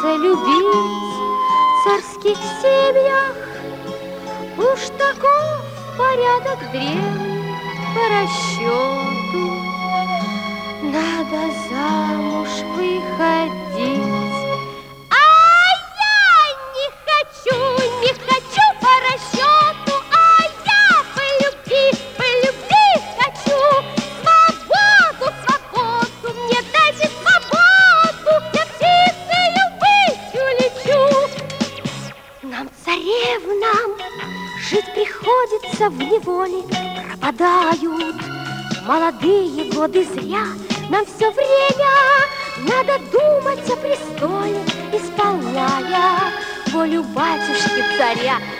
учиться любить в царских семьях. Уж таков порядок древний по расчету. Надо замуж выходить. А я не хочу по расчету, а я по любви хочу. Свободу, мне дайте свободу, я птицею ввысь улечу. Нам, царевнам, жить приходится в неволе, пропадают молодые годы зря. Нам все время надо думать о престоле, исполняя волю батюшки царя.